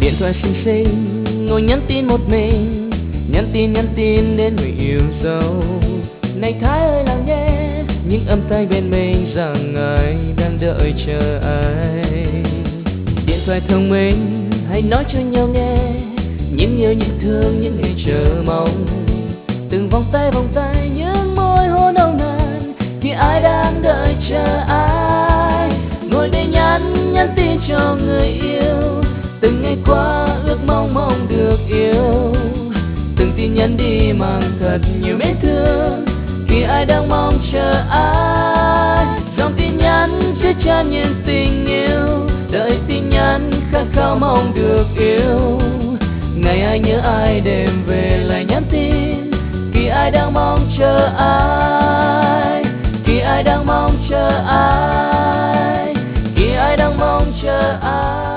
Điện thoại xinh xinh ngồi nhắn tin một mình, nhắn tin đến người yêu dấu. Này Thái ơi lắng nghe những âm thanh bên mình rằng ai đang đợi chờ ai. Điện thoại thông minh hãy nói cho nhau nghe những yêu những thương những ngày chờ mong. Từng vòng tay những môi hôn nồng nàn khi ai đang đợi chờ ai. Ngồi đây nhắn tin cho người yêu, từng ngày qua ước mong được yêu. Từng tin nhắn đi mang thật nhiều mến thương khi ai đang mong chờ ai. Dòng tin nhắn chứa chan những tình yêu, đợi tin nhắn khát khao mong được yêu. Ngày ai nhớ ai đêm về lại nhắn tin khi ai đang mong chờ ai. Khi ai đang mong chờ ai, khi ai đang mong chờ ai.